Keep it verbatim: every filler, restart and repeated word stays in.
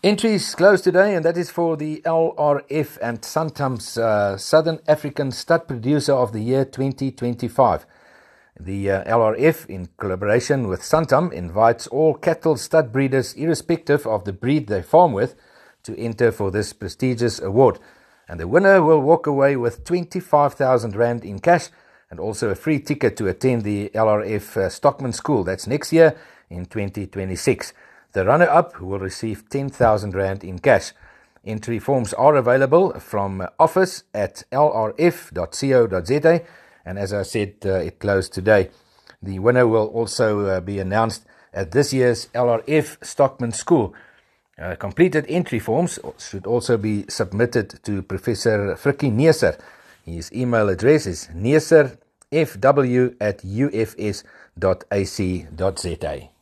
Entries closed today, and that is for the L R F and Santam's uh, Southern African Stud Producer of the Year twenty twenty-five. The uh, L R F, in collaboration with Santam, invites all cattle stud breeders, irrespective of the breed they farm with, to enter for this prestigious award. And the winner will walk away with twenty-five thousand rand in cash and also a free ticket to attend the L R F uh, Stockman School. That's next year in twenty twenty-six. The runner-up will receive ten thousand rand in cash. Entry forms are available from office at l r f dot co dot z a, and as I said, uh, it closed today. The winner will also uh, be announced at this year's L R F Stockman School. Uh, completed entry forms should also be submitted to Professor Frikkie Neser. His email address is neser f w at u f s dot a c dot z a.